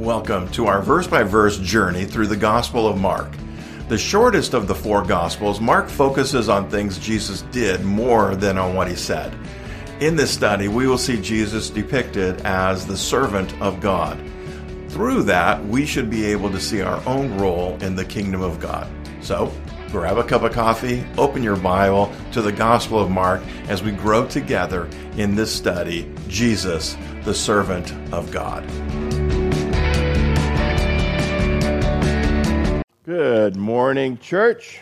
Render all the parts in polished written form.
Welcome to our verse-by-verse journey through the Gospel of Mark. The shortest of the four Gospels, Mark focuses on things Jesus did more than on what he said. In this study, we will see Jesus depicted as the servant of God. Through that, we should be able to see our own role in the kingdom of God. So, grab a cup of coffee, open your Bible to the Gospel of Mark as we grow together in this study, Jesus, the servant of God. Good morning, church.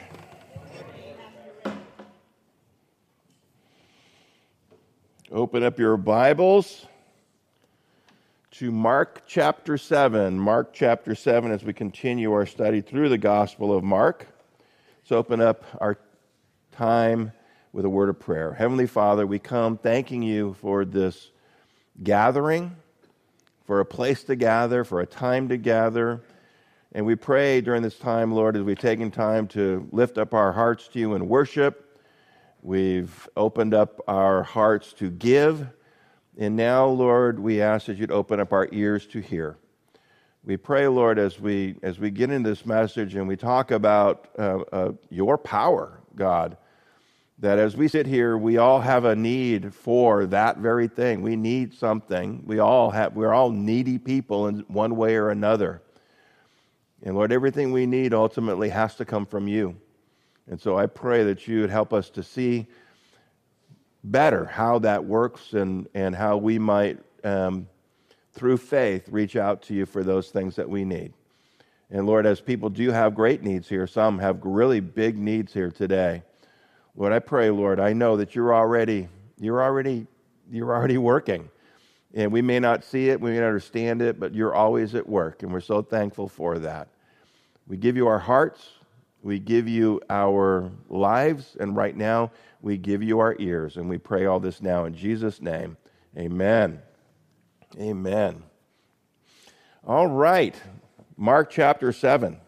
Open up your Bibles to Mark chapter 7. Mark chapter 7 as we continue our study through the Gospel of Mark. Let's open up our time with a word of prayer. Heavenly Father, we come thanking you for this gathering, for a place to gather, for a time to gather. And we pray during this time, Lord, as we've taken time to lift up our hearts to you in worship, we've opened up our hearts to give, and now, Lord, we ask that you'd open up our ears to hear. We pray, Lord, as we get into this message and we talk about your power, God, that as we sit here, we all have a need for that very thing. We need something. We're all needy people in one way or another. And Lord, everything we need ultimately has to come from you. And so I pray that you would help us to see better how that works and how we might, through faith, reach out to you for those things that we need. And Lord, as people do have great needs here, some have really big needs here today. Lord, I pray, Lord, I know that you're already working. And we may not see it, we may not understand it, but you're always at work, and we're so thankful for that. We give you our hearts, we give you our lives, and right now, we give you our ears, and we pray all this now in Jesus' name. Amen. Amen. All right, Mark chapter 7.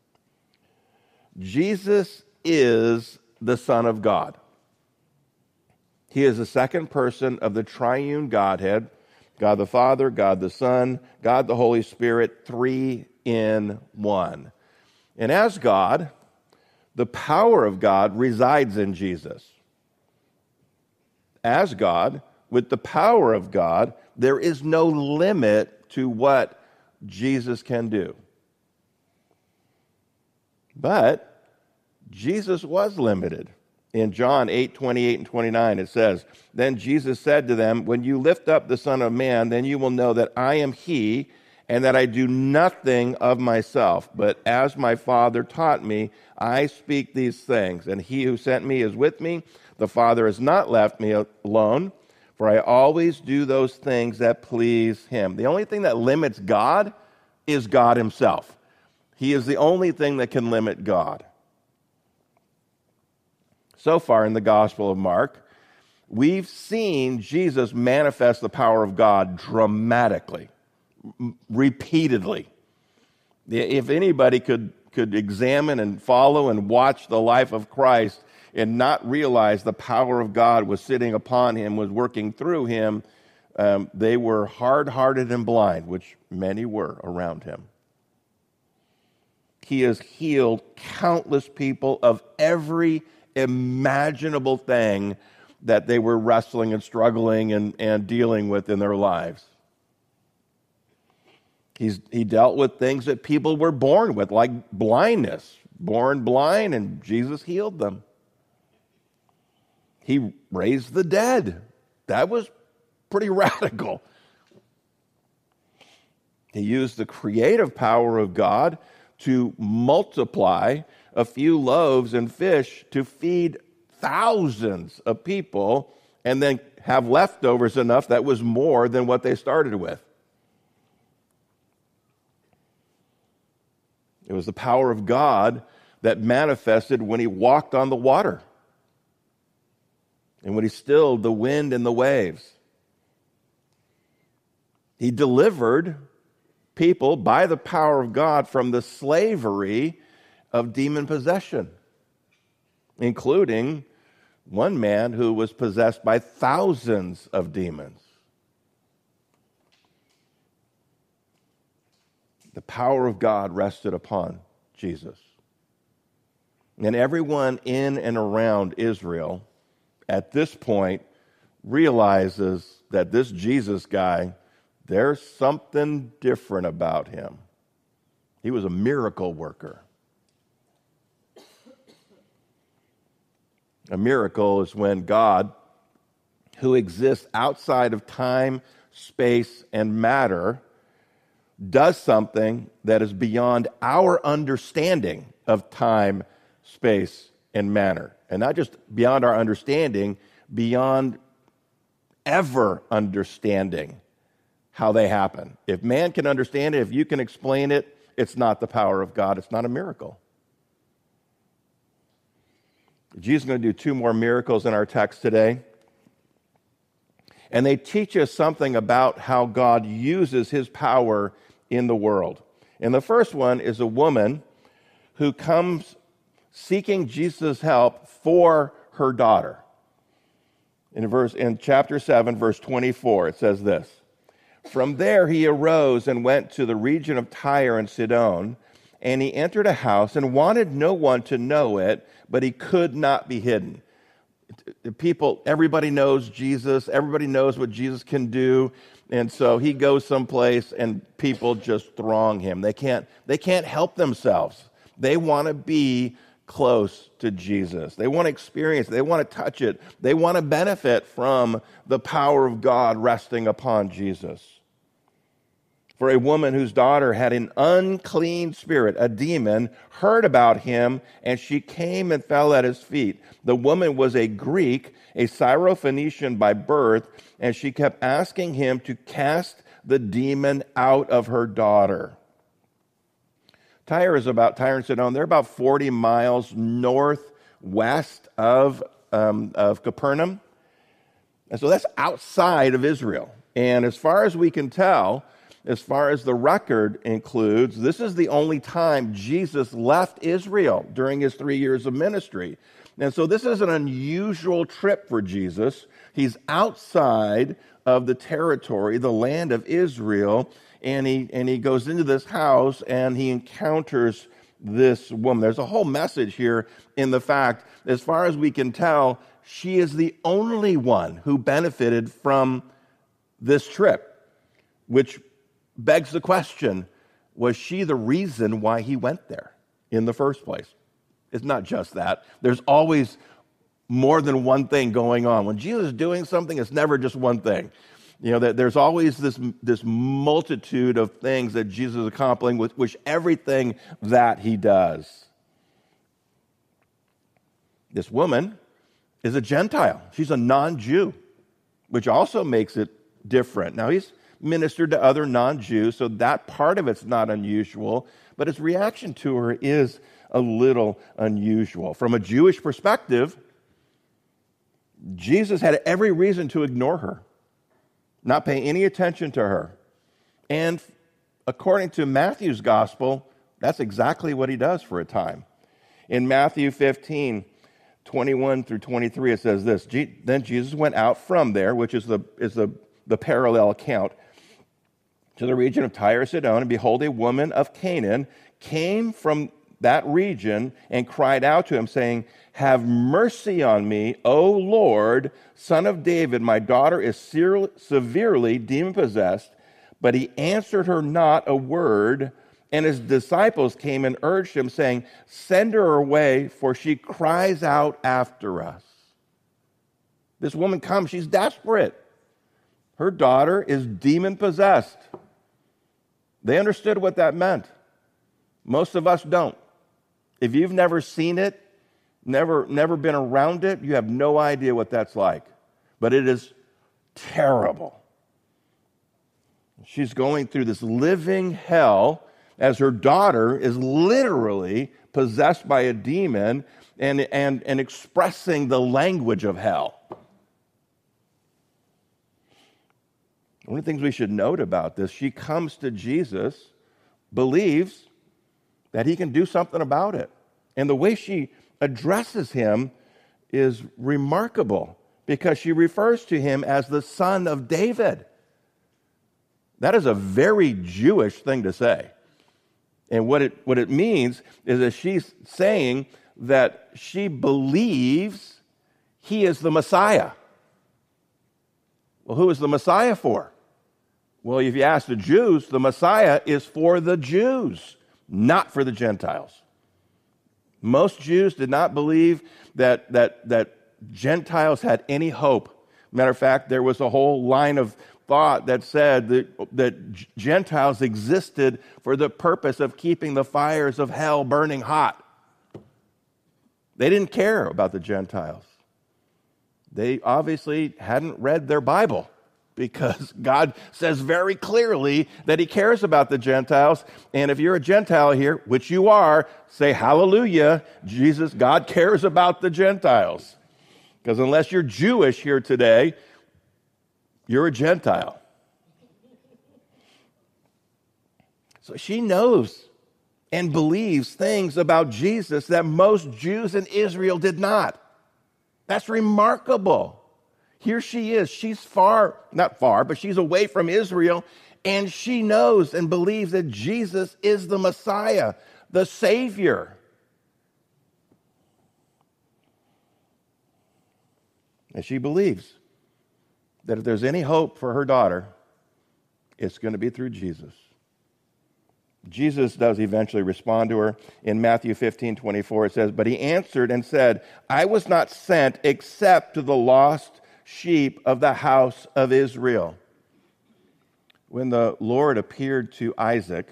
Jesus is the Son of God. He is the second person of the triune Godhead, God the Father, God the Son, God the Holy Spirit, three in one. And as God, the power of God resides in Jesus. As God, with the power of God, there is no limit to what Jesus can do. But Jesus was limited. In John 8:28 and 29, it says, "Then Jesus said to them, 'When you lift up the Son of Man, then you will know that I am He, and that I do nothing of myself. But as my Father taught me, I speak these things. And He who sent me is with me. The Father has not left me alone, for I always do those things that please Him.'" The only thing that limits God is God Himself. He is the only thing that can limit God. So far in the Gospel of Mark, we've seen Jesus manifest the power of God dramatically, repeatedly. If anybody could examine and follow and watch the life of Christ and not realize the power of God was sitting upon him, was working through him, they were hard-hearted and blind, which many were around him. He has healed countless people of every imaginable thing that they were wrestling and struggling and dealing with in their lives. He dealt with things that people were born with, like blindness, born blind, and Jesus healed them. He raised the dead. That was pretty radical. He used the creative power of God to multiply a few loaves and fish to feed thousands of people and then have leftovers enough that was more than what they started with. It was the power of God that manifested when he walked on the water and when he stilled the wind and the waves. He delivered people by the power of God from the slavery of demon possession, including one man who was possessed by thousands of demons. The power of God rested upon Jesus. And everyone in and around Israel at this point realizes that this Jesus guy, there's something different about him. He was a miracle worker. A miracle is when God, who exists outside of time, space, and matter, does something that is beyond our understanding of time, space, and matter. And not just beyond our understanding, beyond ever understanding how they happen. If man can understand it, if you can explain it, it's not the power of God. It's not a miracle. Jesus is going to do 2 more miracles in our text today. And they teach us something about how God uses his power in the world. And the first one is a woman who comes seeking Jesus' help for her daughter. In chapter 7, verse 24, it says this: "From there he arose and went to the region of Tyre and Sidon, and he entered a house and wanted no one to know it, but he could not be hidden." Everybody knows Jesus. Everybody knows what Jesus can do. And so he goes someplace and people just throng him. They can't help themselves. They want to be close to Jesus. They want to experience it. They want to touch it. They want to benefit from the power of God resting upon Jesus. For a woman whose daughter had an unclean spirit, a demon, heard about him, and she came and fell at his feet. The woman was a Greek, a Syrophoenician by birth, and she kept asking him to cast the demon out of her daughter. Tyre and Sidon, they're about 40 miles northwest of Capernaum. And so that's outside of Israel. And as far as we can tell, as far as the record includes, this is the only time Jesus left Israel during his 3 years of ministry. And so this is an unusual trip for Jesus. He's outside of the territory, the land of Israel, and he goes into this house and he encounters this woman. There's a whole message here in the fact, as far as we can tell, she is the only one who benefited from this trip, which begs the question, was she the reason why he went there in the first place? It's not just that. There's always more than one thing going on. When Jesus is doing something, it's never just one thing. There's always this multitude of things that Jesus is accomplishing with which everything that he does. This woman is a Gentile. She's a non-Jew, which also makes it different. Now, he's ministered to other non-Jews, so that part of it's not unusual, but his reaction to her is a little unusual. From a Jewish perspective, Jesus had every reason to ignore her, not pay any attention to her. And according to Matthew's gospel, that's exactly what he does for a time. In Matthew 15, 21 through 23, it says this: "Then Jesus went out from there," which is the parallel account, "to the region of Tyre and Sidon, and behold, a woman of Canaan came from that region and cried out to him, saying, 'Have mercy on me, O Lord, Son of David. My daughter is severely demon-possessed.' But he answered her not a word. And his disciples came and urged him, saying, 'Send her away, for she cries out after us.'" This woman comes, she's desperate. Her daughter is demon-possessed. They understood what that meant. Most of us don't. If you've never seen it, never been around it, you have no idea what that's like. But it is terrible. She's going through this living hell as her daughter is literally possessed by a demon and expressing the language of hell. One of the things we should note about this, she comes to Jesus, believes that he can do something about it. And the way she addresses him is remarkable because she refers to him as the Son of David. That is a very Jewish thing to say. And what it means is that she's saying that she believes he is the Messiah. Well, who is the Messiah for? Well, if you ask the Jews, the Messiah is for the Jews, not for the Gentiles. Most Jews did not believe that Gentiles had any hope. Matter of fact, there was a whole line of thought that said that Gentiles existed for the purpose of keeping the fires of hell burning hot. They didn't care about the Gentiles. They obviously hadn't read their Bible, because God says very clearly that he cares about the Gentiles. And if you're a Gentile here, which you are, say hallelujah, God cares about the Gentiles. Because unless you're Jewish here today, you're a Gentile. So she knows and believes things about Jesus that most Jews in Israel did not. That's remarkable. Here she is. She's not far, but she's away from Israel, and she knows and believes that Jesus is the Messiah, the Savior. And she believes that if there's any hope for her daughter, it's going to be through Jesus. Jesus does eventually respond to her. In Matthew 15:24, it says, "But he answered and said, I was not sent except to the lost sheep of the house of Israel." When the Lord appeared to Isaac,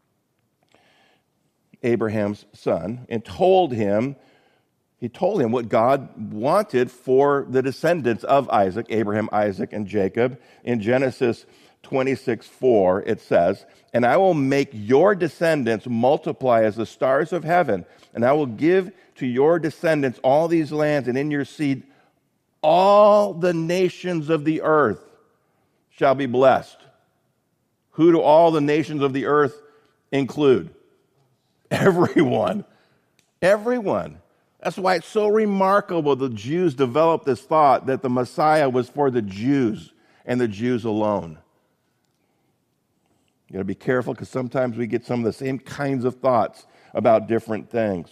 Abraham's son, and told him what God wanted for the descendants of Isaac, Abraham, Isaac, and Jacob. In Genesis 26:4, it says, "And I will make your descendants multiply as the stars of heaven, and I will give to your descendants all these lands, and in your seed all the nations of the earth shall be blessed." Who do all the nations of the earth include? Everyone. Everyone. That's why it's so remarkable the Jews developed this thought that the Messiah was for the Jews and the Jews alone. You got to be careful, because sometimes we get some of the same kinds of thoughts about different things.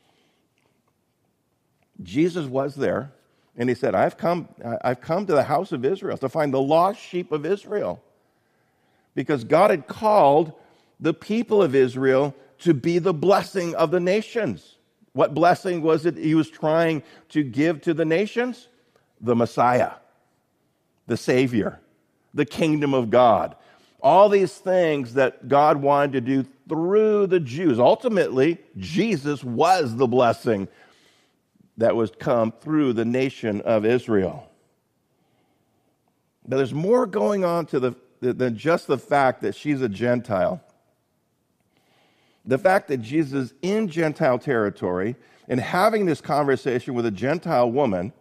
Jesus was there, and he said, I've come to the house of Israel to find the lost sheep of Israel. Because God had called the people of Israel to be the blessing of the nations. What blessing was it he was trying to give to the nations? The Messiah, the Savior, the kingdom of God. All these things that God wanted to do through the Jews. Ultimately, Jesus was the blessing that was come through the nation of Israel. But there's more going on than just the fact that she's a Gentile. The fact that Jesus is in Gentile territory and having this conversation with a Gentile woman,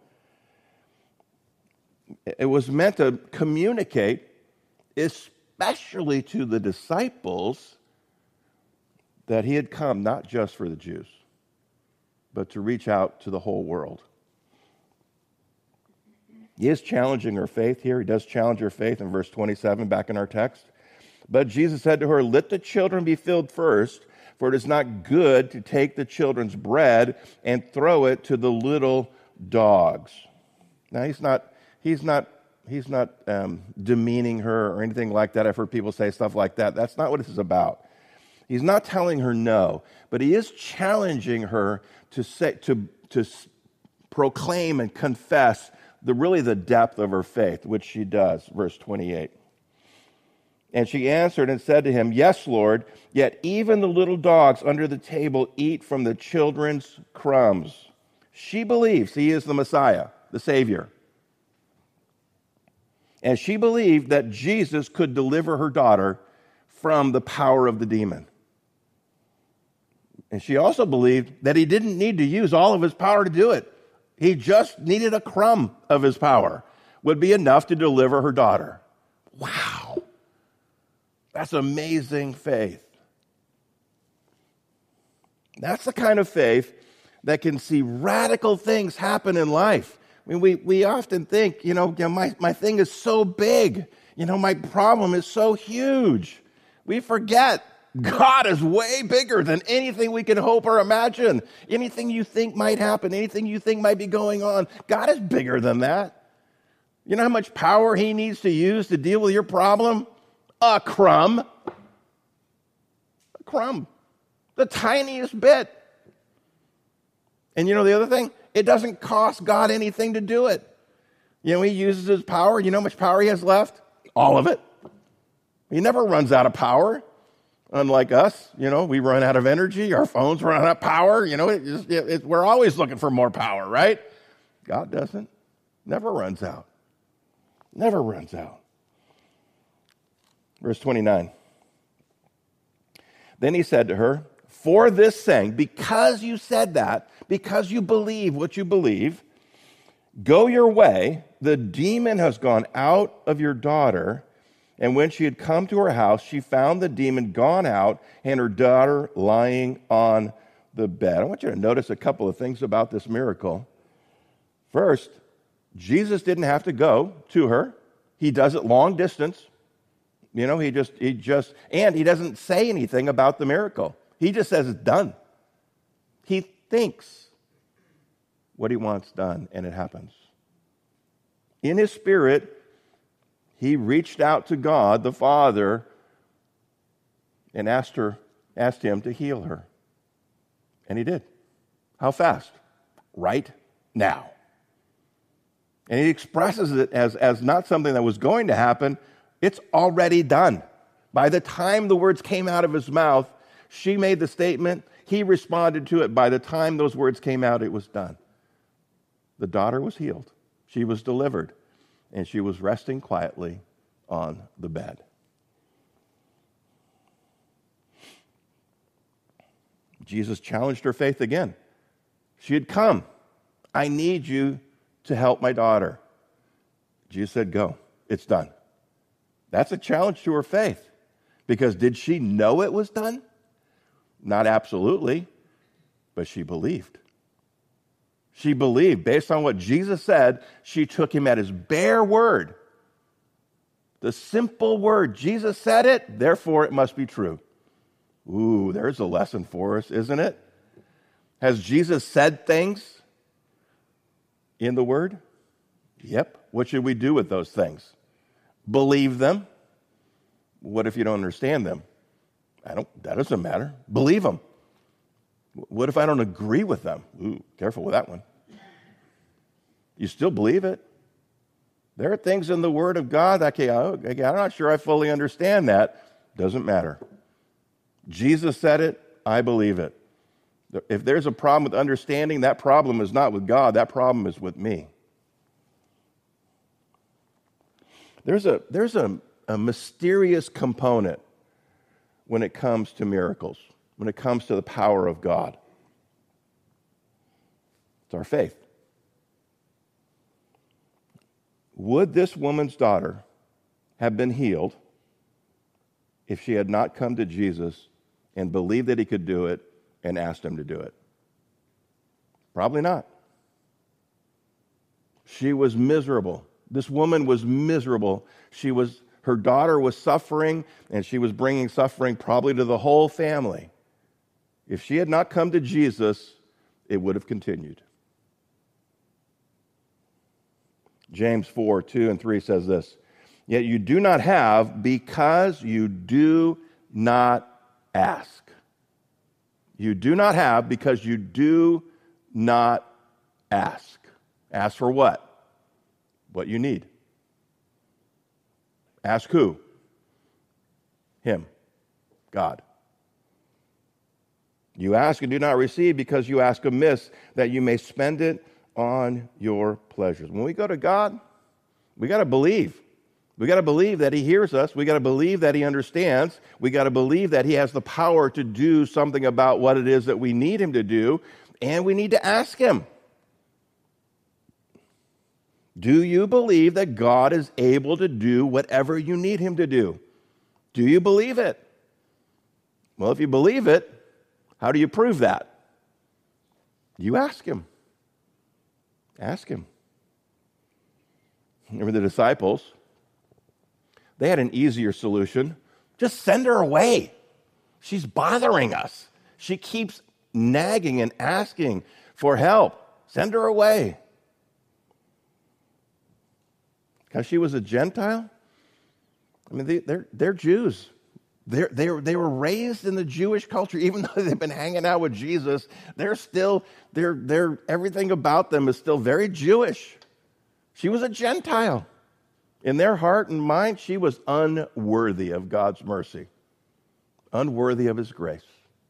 it was meant to communicate, especially to the disciples, that he had come not just for the Jews, but to reach out to the whole world. He is challenging her faith here. He does challenge her faith in verse 27 back in our text. But Jesus said to her, "Let the children be filled first, for it is not good to take the children's bread and throw it to the little dogs." Now, he's not demeaning her or anything like that. I've heard people say stuff like that. That's not what this is about. He's not telling her no, but he is challenging her to proclaim and confess the depth of her faith, which she does. Verse 28. And she answered and said to him, "Yes, Lord, yet even the little dogs under the table eat from the children's crumbs." She believes he is the Messiah, the Savior. And she believed that Jesus could deliver her daughter from the power of the demon. And she also believed that he didn't need to use all of his power to do it. He just needed a crumb of his power would be enough to deliver her daughter. Wow. That's amazing faith. That's the kind of faith that can see radical things happen in life. I mean, we often think, my thing is so big. My problem is so huge. We forget God is way bigger than anything we can hope or imagine. Anything you think might happen, anything you think might be going on, God is bigger than that. You know how much power he needs to use to deal with your problem? A crumb. A crumb. The tiniest bit. And you know the other thing? It doesn't cost God anything to do it. You know, he uses his power. You know how much power he has left? All of it. He never runs out of power. Unlike us, you know, we run out of energy. Our phones run out of power. You know, we're always looking for more power, right? God doesn't. Never runs out. Never runs out. Verse 29. Then he said to her, for this saying, because you said that, because you believe what you believe, go your way. The demon has gone out of your daughter. And when she had come to her house, she found the demon gone out and her daughter lying on the bed. I want you to notice a couple of things about this miracle. First, Jesus didn't have to go to her. He does it long distance. You know, he doesn't say anything about the miracle. He just says it's done. He thinks what he wants done, and it happens. In his spirit, he reached out to God, the Father, and asked him to heal her. And he did. How fast? Right now. And he expresses it as not something that was going to happen. It's already done. By the time the words came out of his mouth, she made the statement. He responded to it. By the time those words came out, it was done. The daughter was healed. She was delivered. And she was resting quietly on the bed. Jesus challenged her faith again. She had come. I need you to help my daughter. Jesus said, go. It's done. That's a challenge to her faith. Because did she know it was done? Not absolutely, but she believed. She believed. Based on what Jesus said, she took him at his bare word. The simple word. Jesus said it, therefore it must be true. Ooh, there's a lesson for us, isn't it? Has Jesus said things in the word? Yep. What should we do with those things? Believe them. What if you don't understand them? That doesn't matter. Believe them. What if I don't agree with them? Ooh, careful with that one. You still believe it. There are things in the Word of God that, I'm not sure I fully understand that. Doesn't matter. Jesus said it, I believe it. If there's a problem with understanding, that problem is not with God, that problem is with me. There's a mysterious component when it comes to miracles, when it comes to the power of God. It's our faith. Would this woman's daughter have been healed if she had not come to Jesus and believed that he could do it and asked him to do it? Probably not. She was miserable. This woman was miserable. Her daughter was suffering, and she was bringing suffering probably to the whole family. If she had not come to Jesus, it would have continued. James 4:2-3 says this, yet you do not have because you do not ask. You do not have because you do not ask. Ask for what? What you need. Ask who? Him. God. You ask and do not receive because you ask amiss, that you may spend it on your pleasures. When we go to God, we got to believe. We got to believe that he hears us. We got to believe that he understands. We got to believe that he has the power to do something about what it is that we need him to do, and we need to ask him. Do you believe that God is able to do whatever you need him to do? Do you believe it? Well, if you believe it, how do you prove that? You ask him. Ask him. Remember the disciples? They had an easier solution. Just send her away. She's bothering us. She keeps nagging and asking for help. Send her away. Because she was a Gentile? I mean, they're Jews. They were raised in the Jewish culture. Even though they've been hanging out with Jesus, they're everything about them is still very Jewish. She was a Gentile. In their heart and mind, she was unworthy of God's mercy, unworthy of his grace.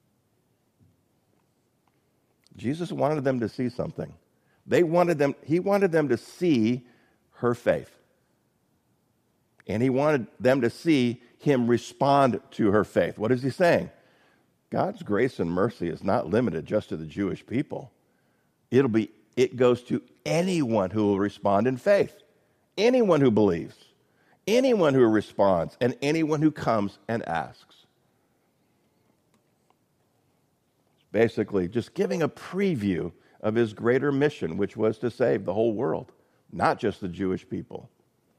Jesus wanted them to see something. He wanted them to see her faith. And he wanted them to see him respond to her faith. What is he saying? God's grace and mercy is not limited just to the Jewish people. It goes to anyone who will respond in faith, anyone who believes, anyone who responds, and anyone who comes and asks. Basically, just giving a preview of his greater mission, which was to save the whole world, not just the Jewish people.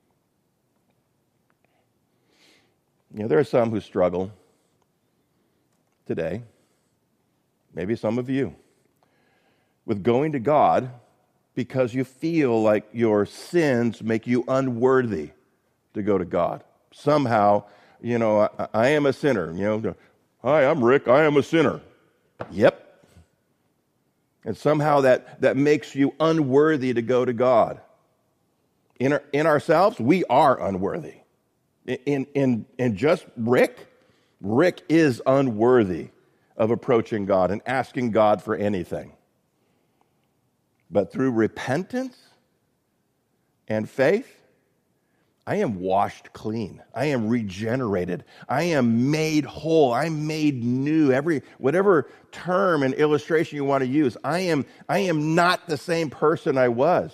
You know, there are some who struggle today, maybe some of you, with going to God because you feel like your sins make you unworthy to go to God. Somehow, I am a sinner. Hi, I'm Rick, I am a sinner. Yep. And somehow that makes you unworthy to go to God. In ourselves, we are unworthy. In just Rick is unworthy of approaching God and asking God for anything. But through repentance and faith, I am washed clean. I am regenerated. I am made whole. I'm made new. Whatever term and illustration you want to use, I am not the same person I was.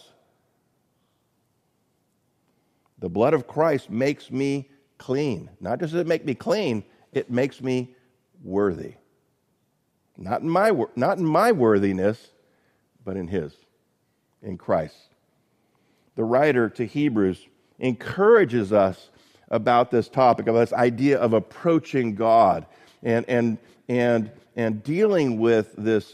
The blood of Christ makes me clean. Not just does it make me clean, it makes me worthy. Not in my worthiness, but in his, in Christ. The writer to Hebrews encourages us about this topic, about this idea of approaching God and dealing with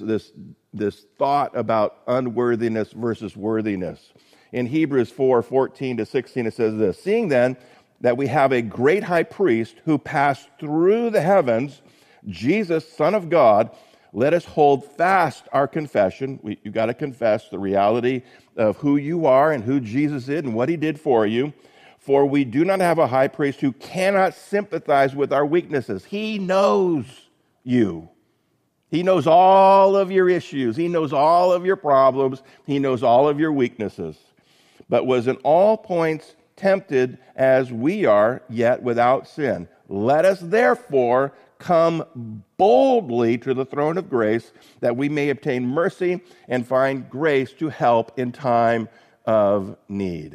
this thought about unworthiness versus worthiness. In Hebrews 4:14-16, it says this: "Seeing then that we have a great high priest who passed through the heavens, Jesus, Son of God, let us hold fast our confession." You got to confess the reality of who you are and who Jesus is and what he did for you. "For we do not have a high priest who cannot sympathize with our weaknesses." He knows you. He knows all of your issues. He knows all of your problems. He knows all of your weaknesses. "But was in all points tempted as we are, yet without sin. Let us therefore come boldly to the throne of grace, that we may obtain mercy and find grace to help in time of need."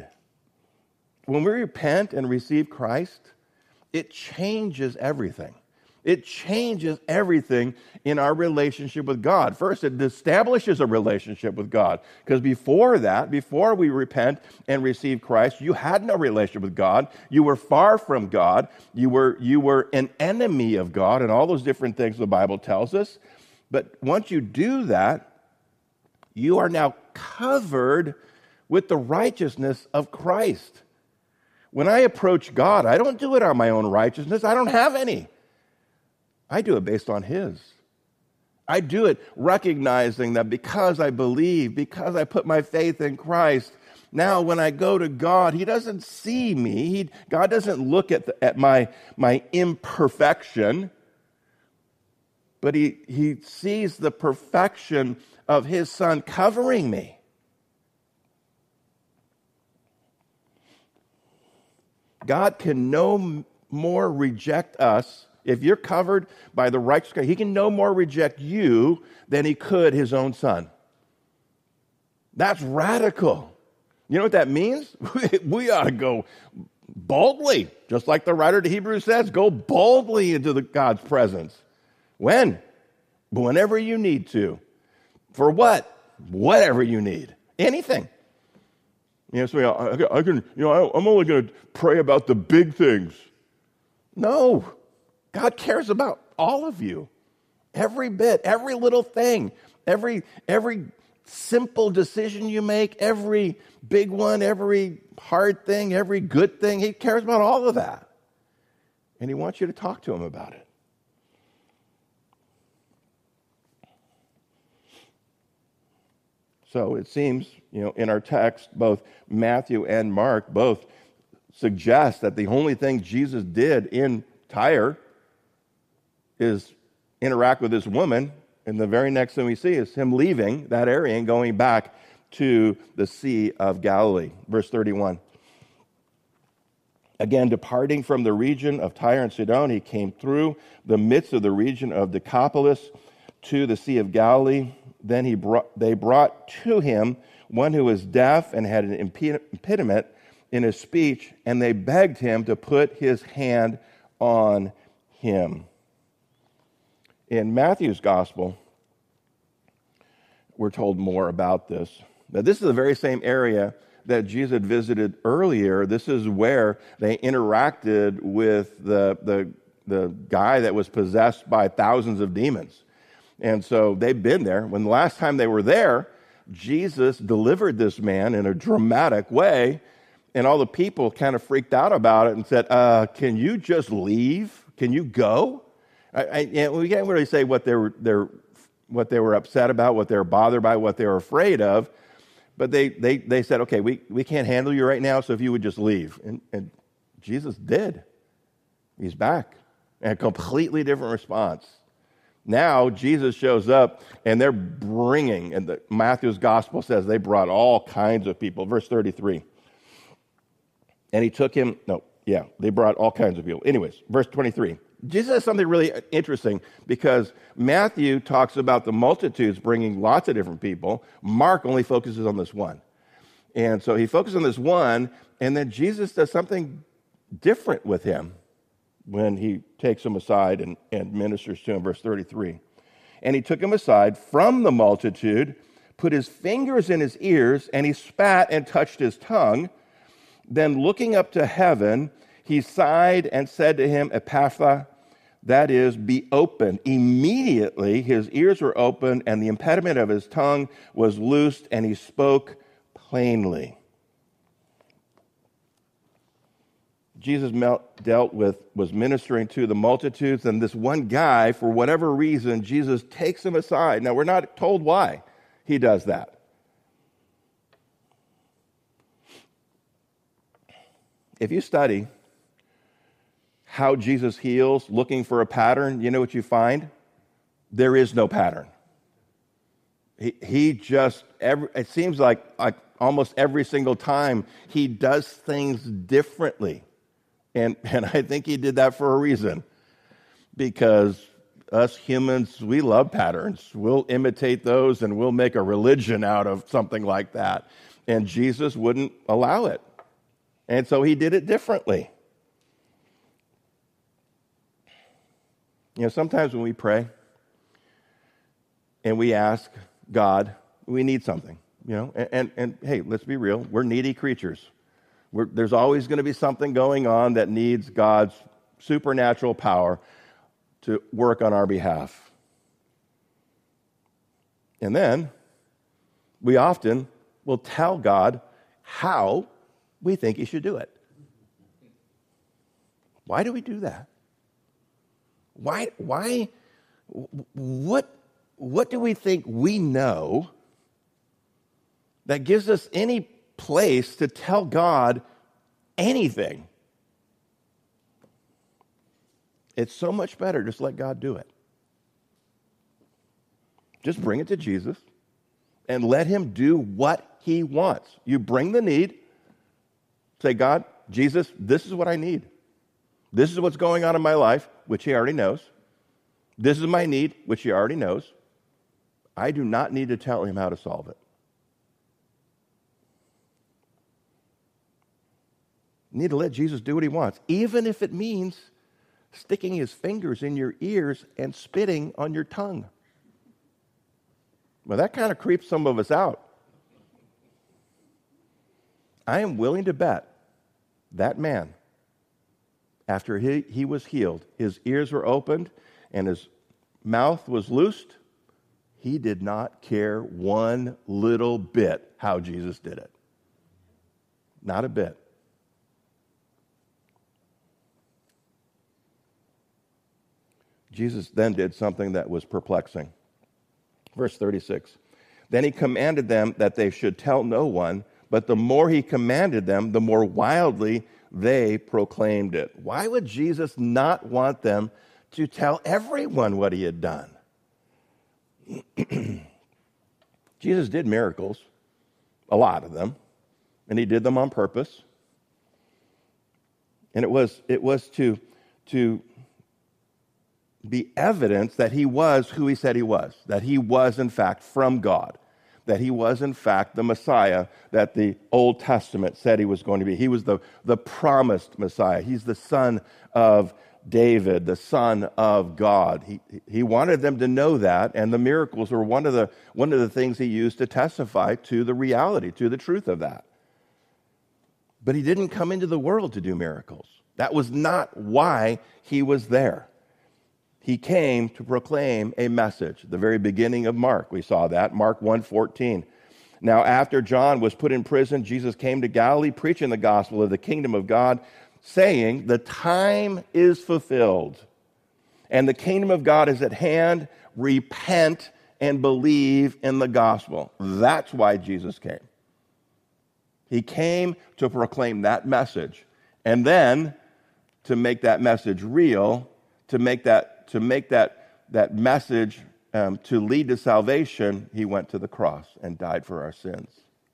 When we repent and receive Christ, it changes everything. It changes everything in our relationship with God. First, it establishes a relationship with God. Because before we repent and receive Christ, you had no relationship with God. You were far from God. You were an enemy of God, and all those different things the Bible tells us. But once you do that, you are now covered with the righteousness of Christ. When I approach God, I don't do it on my own righteousness. I don't have any. I do it based on his. I do it recognizing that because I believe, because I put my faith in Christ, now when I go to God, he doesn't see me. God doesn't look at my imperfection, but he sees the perfection of his Son covering me. God can no more reject us. If you're covered by the righteous God, he can no more reject you than he could his own Son. That's radical. You know what that means? We ought to go boldly, just like the writer to Hebrews says, go boldly into God's presence. When? Whenever you need to. For what? Whatever you need. Anything. So I can, I'm only going to pray about the big things. No. God cares about all of you. Every bit, every little thing, every simple decision you make, every big one, every hard thing, every good thing. He cares about all of that. And he wants you to talk to him about it. So it seems, in our text, both Matthew and Mark both suggest that the only thing Jesus did in Tyre is interact with this woman, and the very next thing we see is him leaving that area and going back to the Sea of Galilee. Verse 31. Again, departing from the region of Tyre and Sidon, he came through the midst of the region of Decapolis to the Sea of Galilee. Then they brought to him one who was deaf and had an impediment in his speech, and they begged him to put his hand on him. In Matthew's gospel, we're told more about this. Now, this is the very same area that Jesus had visited earlier. This is where they interacted with the guy that was possessed by thousands of demons. And so they've been there. When the last time they were there, Jesus delivered this man in a dramatic way, and all the people kind of freaked out about it and said, can you just leave? Can you go? We can't really say what they were upset about, what they were bothered by, what they were afraid of, but they said, okay, we can't handle you right now, so if you would just leave. And Jesus did. He's back. And a completely different response. Now, Jesus shows up, and they're bringing, and Matthew's gospel says they brought all kinds of people. Verse 33. And he took him, they brought all kinds of people. Anyways, verse 23. Jesus has something really interesting because Matthew talks about the multitudes bringing lots of different people. Mark only focuses on this one. And so he focuses on this one, and then Jesus does something different with him when he takes him aside and ministers to him. Verse 33. And he took him aside from the multitude, put his fingers in his ears, and he spat and touched his tongue. Then looking up to heaven, he sighed and said to him, Ephphatha, that is, be open. Immediately his ears were opened, and the impediment of his tongue was loosed, and he spoke plainly. Jesus was ministering to the multitudes, and this one guy, for whatever reason, Jesus takes him aside. Now, we're not told why he does that. If you study how Jesus heals, looking for a pattern, you know what you find? There is no pattern. It seems like almost every single time he does things differently. And I think he did that for a reason. Because us humans, we love patterns. We'll imitate those and we'll make a religion out of something like that. And Jesus wouldn't allow it. And so he did it differently. Sometimes when we pray and we ask God, we need something, and hey, let's be real, we're needy creatures. There's always going to be something going on that needs God's supernatural power to work on our behalf. And then we often will tell God how we think he should do it. Why do we do that? Why? What do we think we know that gives us any place to tell God anything? It's so much better just let God do it. Just bring it to Jesus and let him do what he wants. You bring the need, say, God, Jesus, this is what I need. This is what's going on in my life, which he already knows. This is my need, which he already knows. I do not need to tell him how to solve it. You need to let Jesus do what he wants, even if it means sticking his fingers in your ears and spitting on your tongue. Well, that kind of creeps some of us out. I am willing to bet that man, after he was healed, his ears were opened, and his mouth was loosed, he did not care one little bit how Jesus did it. Not a bit. Jesus then did something that was perplexing. Verse 36. Then he commanded them that they should tell no one, but the more he commanded them, the more wildly they proclaimed it. Why would Jesus not want them to tell everyone what he had done? Jesus did miracles, a lot of them, and he did them on purpose. And it was to be evidence that he was who he said he was, that he was, in fact, from God, that he was, in fact, the Messiah that the Old Testament said he was going to be. He was the promised Messiah. He's the son of David, the son of God. He wanted them to know that, and the miracles were one of the things he used to testify to the reality, to the truth of that. But he didn't come into the world to do miracles. That was not why he was there. He came to proclaim a message. The very beginning of Mark, we saw that, Mark 1:14. Now, after John was put in prison, Jesus came to Galilee preaching the gospel of the kingdom of God, saying, the time is fulfilled, and the kingdom of God is at hand. Repent and believe in the gospel. That's why Jesus came. He came to proclaim that message, and then to make that message real, to make that message to lead to salvation, he went to the cross and died for our sins.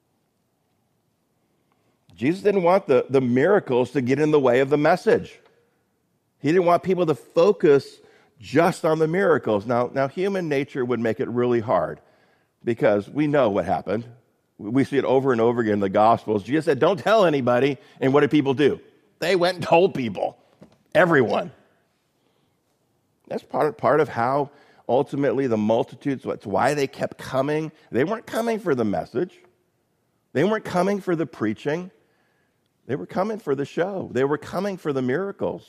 Jesus didn't want the miracles to get in the way of the message. He didn't want people to focus just on the miracles. Now human nature would make it really hard because we know what happened. We see it over and over again in the Gospels. Jesus said, don't tell anybody. And what did people do? They went and told people. Everyone. That's part of how ultimately the multitudes, that's why they kept coming. They weren't coming for the message. They weren't coming for the preaching. They were coming for the show. They were coming for the miracles.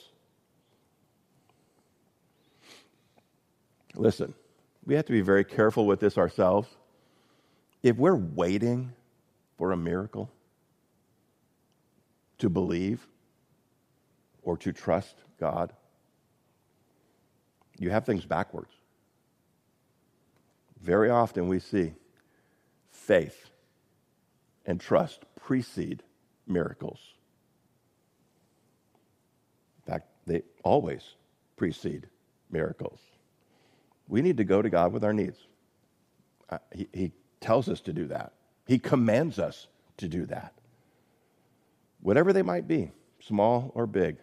Listen, we have to be very careful with this ourselves. If we're waiting for a miracle to believe or to trust God, you have things backwards. Very often we see faith and trust precede miracles. In fact, they always precede miracles. We need to go to God with our needs. He tells us to do that. He commands us to do that. Whatever they might be, small or big.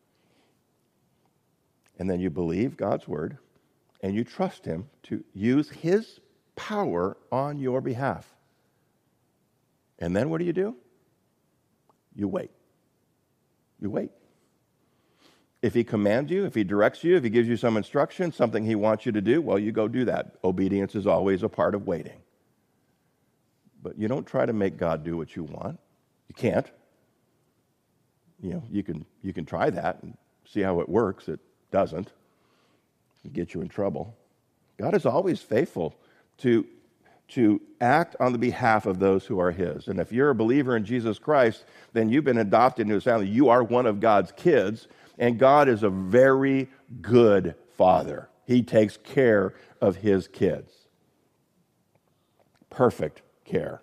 And then you believe God's word, and you trust him to use his power on your behalf. And then what do? You wait. You wait. If he commands you, if he directs you, if he gives you some instruction, something he wants you to do, well, you go do that. Obedience is always a part of waiting. But you don't try to make God do what you want. You can't. You can try that and see how it works. It doesn't. It'll get you in trouble. God is always faithful to act on the behalf of those who are his. And if you're a believer in Jesus Christ, then you've been adopted into his family. You are one of God's kids, and God is a very good father. He takes care of his kids. Perfect care.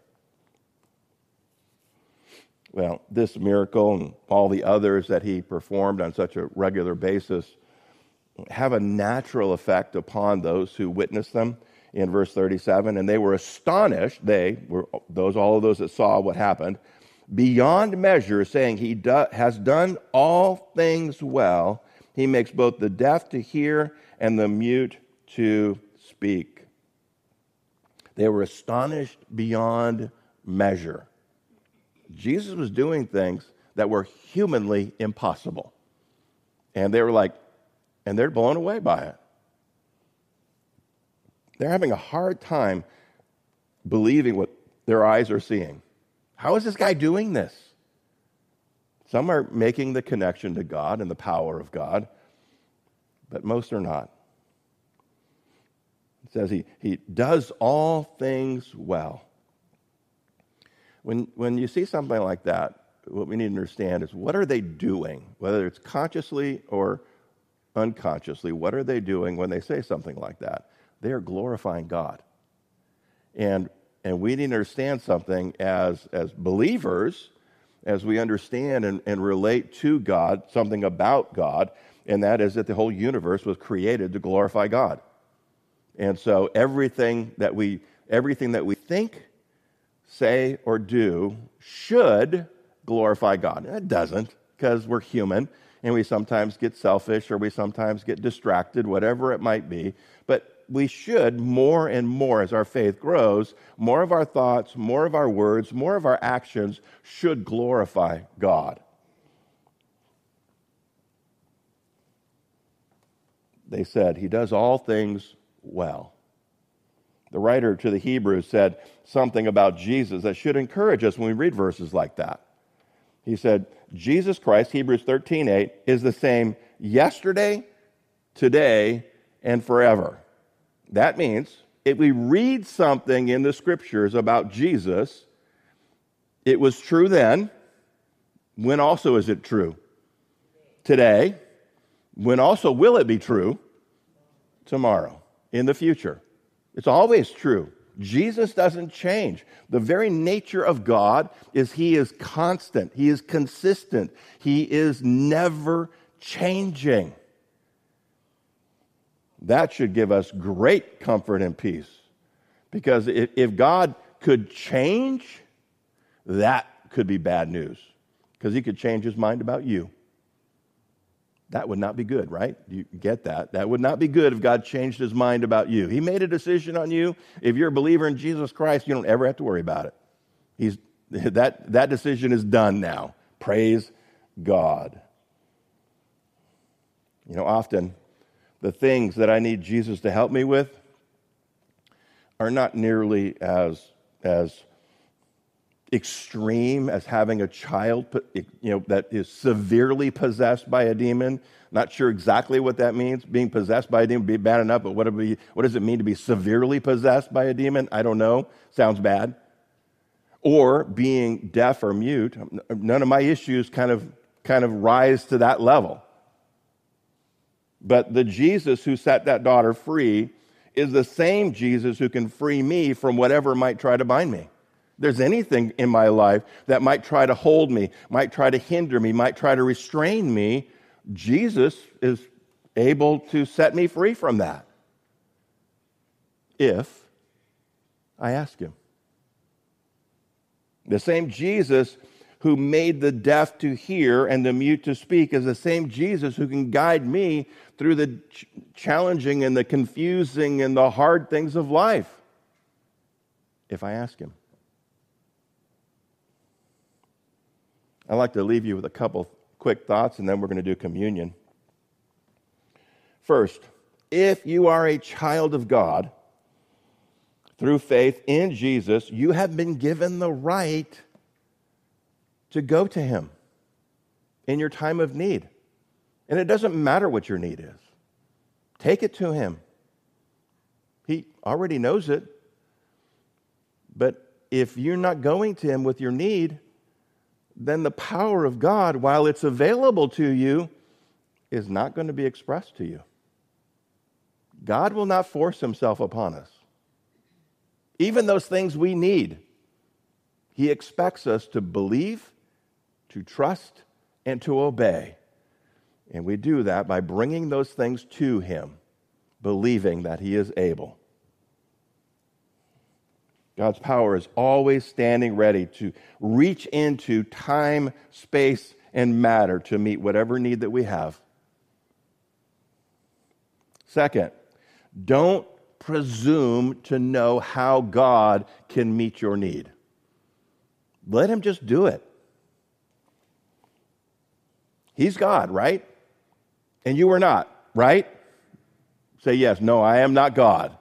Well, this miracle and all the others that he performed on such a regular basis have a natural effect upon those who witness them. In verse 37, and they were astonished, all of those that saw what happened, beyond measure, saying, he has done all things well. He makes both the deaf to hear and the mute to speak. They were astonished beyond measure. Jesus was doing things that were humanly impossible. And they were and they're blown away by it. They're having a hard time believing what their eyes are seeing. How is this guy doing this? Some are making the connection to God and the power of God, but most are not. It says he does all things well. When you see something like that, what we need to understand is, what are they doing? Whether it's consciously or unconsciously, what are they doing when they say something like that? They are glorifying God. And we need to understand something as believers, as we understand and relate to God, something about God, and that is that the whole universe was created to glorify God. And so everything that we think, say, or do should glorify God. It doesn't, because we're human, and we sometimes get selfish, or we sometimes get distracted, whatever it might be. But we should, more and more as our faith grows, more of our thoughts, more of our words, more of our actions should glorify God. They said, he does all things well. The writer to the Hebrews said something about Jesus that should encourage us when we read verses like that. He said, Jesus Christ, Hebrews 13:8, is the same yesterday, today, and forever. That means if we read something in the Scriptures about Jesus, it was true then. When also is it true? Today. When also will it be true? Tomorrow, in the future. It's always true. Jesus doesn't change. The very nature of God is he is constant. He is consistent. He is never changing. That should give us great comfort and peace. Because if God could change, that could be bad news. Because he could change his mind about you. That would not be good, right? You get that. That would not be good if God changed his mind about you. He made a decision on you. If you're a believer in Jesus Christ, you don't ever have to worry about it. That decision is done now. Praise God. You know, often the things that I need Jesus to help me with are not nearly as extreme as having a child, that is severely possessed by a demon. Not sure exactly what that means. Being possessed by a demon would be bad enough, but what does it mean to be severely possessed by a demon? I don't know. Sounds bad. Or being deaf or mute. None of my issues kind of rise to that level. But the Jesus who set that daughter free is the same Jesus who can free me from whatever might try to bind me. There's anything in my life that might try to hold me, might try to hinder me, might try to restrain me, Jesus is able to set me free from that if I ask him. The same Jesus who made the deaf to hear and the mute to speak is the same Jesus who can guide me through the challenging and the confusing and the hard things of life if I ask him. I'd like to leave you with a couple quick thoughts, and then we're going to do communion. First, if you are a child of God, through faith in Jesus, you have been given the right to go to him in your time of need. And it doesn't matter what your need is. Take it to him. He already knows it. But if you're not going to him with your need, then the power of God, while it's available to you, is not going to be expressed to you. God will not force himself upon us. Even those things we need, he expects us to believe, to trust, and to obey. And we do that by bringing those things to him, believing that he is able. God's power is always standing ready to reach into time, space, and matter to meet whatever need that we have. Second, don't presume to know how God can meet your need. Let him just do it. He's God, right? And you are not, right? Say yes. No, I am not God.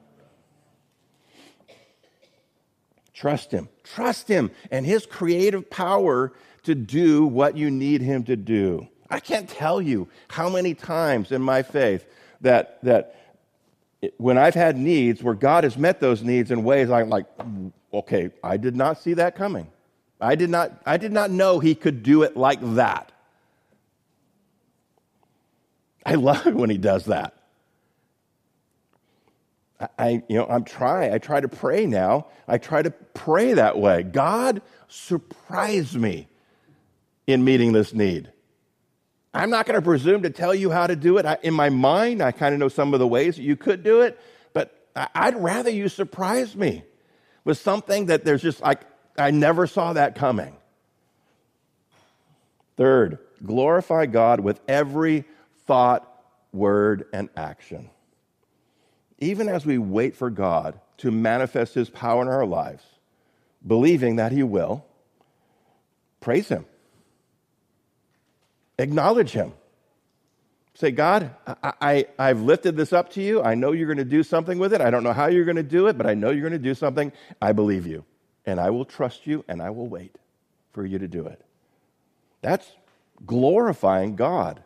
Trust him. Trust him and his creative power to do what you need him to do. I can't tell you how many times in my faith that when I've had needs where God has met those needs in ways I'm like, okay, I did not see that coming. I did not know he could do it like that. I love it when he does that. I try to pray now. I try to pray that way. God, surprise me in meeting this need. I'm not going to presume to tell you how to do it. In my mind, I kind of know some of the ways that you could do it, but I'd rather you surprise me with something that there's just like, I never saw that coming. Third, glorify God with every thought, word, and action. Even as we wait for God to manifest his power in our lives, believing that he will, praise him. Acknowledge him. Say, God, I've lifted this up to you. I know you're going to do something with it. I don't know how you're going to do it, but I know you're going to do something. I believe you, and I will trust you, and I will wait for you to do it. That's glorifying God.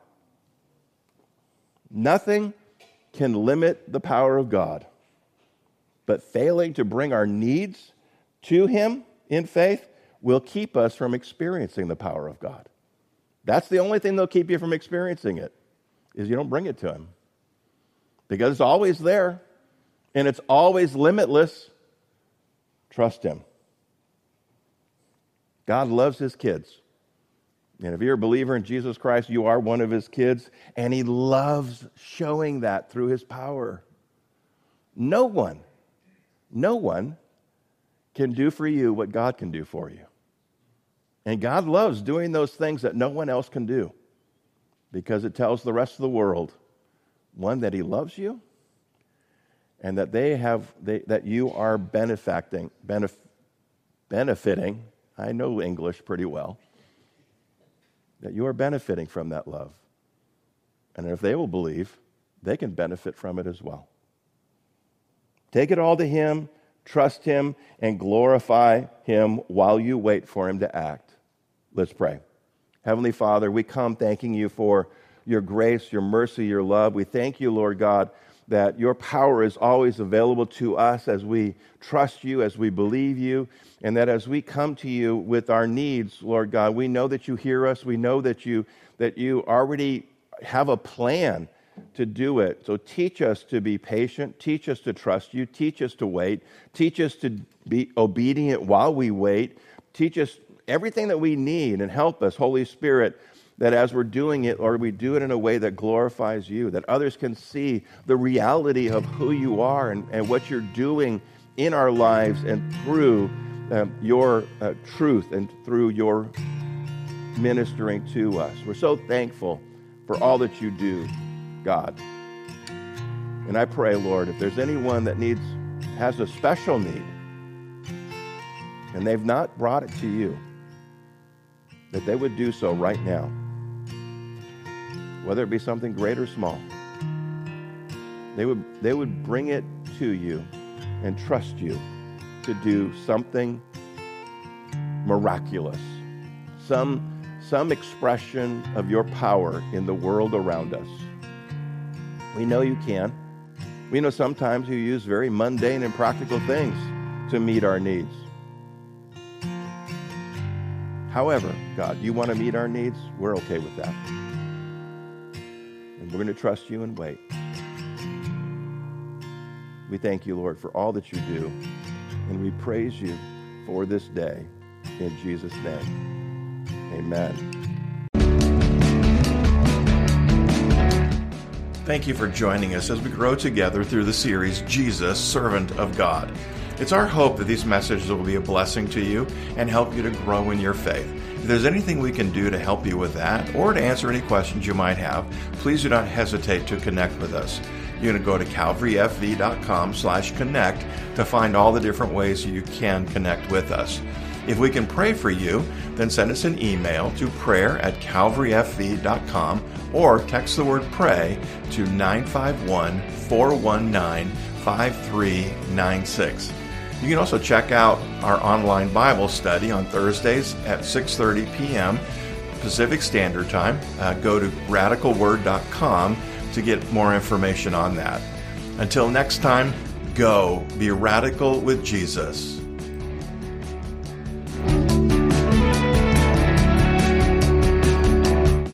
Nothing can limit the power of God, but failing to bring our needs to him in faith will keep us from experiencing the power of God. That's the only thing that'll keep you from experiencing it, is you don't bring it to him. Because it's always there, and it's always limitless. Trust him. God loves his kids. And if you're a believer in Jesus Christ, you are one of his kids, and he loves showing that through his power. No one can do for you what God can do for you. And God loves doing those things that no one else can do, because it tells the rest of the world, one, that he loves you, and that that you are benefiting. I know English pretty well. That you are benefiting from that love. And if they will believe, they can benefit from it as well. Take it all to him, trust him, and glorify him while you wait for him to act. Let's pray. Heavenly Father, we come thanking you for your grace, your mercy, your love. We thank you, Lord God, that your power is always available to us as we trust you, as we believe you, and that as we come to you with our needs, Lord God, we know that you hear us. We know that you already have a plan to do it. So teach us to be patient. Teach us to trust you. Teach us to wait. Teach us to be obedient while we wait. Teach us everything that we need, and help us, Holy Spirit, that as we're doing it, Lord, we do it in a way that glorifies you, that others can see the reality of who you are and what you're doing in our lives and through your truth and through your ministering to us. We're so thankful for all that you do, God. And I pray, Lord, if there's anyone that has a special need and they've not brought it to you, that they would do so right now, whether it be something great or small. They would bring it to you and trust you to do something miraculous, some expression of your power in the world around us. We know you can. We know sometimes you use very mundane and practical things to meet our needs. However, God, you want to meet our needs, we're okay with that. And we're going to trust you and wait. We thank you, Lord, for all that you do. And we praise you for this day. In Jesus' name, amen. Thank you for joining us as we grow together through the series, Jesus, Servant of God. It's our hope that these messages will be a blessing to you and help you to grow in your faith. If there's anything we can do to help you with that or to answer any questions you might have, please do not hesitate to connect with us. You're going to go to calvaryfv.com/connect to find all the different ways you can connect with us. If we can pray for you, then send us an email to prayer@calvaryfv.com or text the word pray to 951-419-5396. You can also check out our online Bible study on Thursdays at 6:30 p.m. Pacific Standard Time. Go to radicalword.com to get more information on that. Until next time, go be radical with Jesus.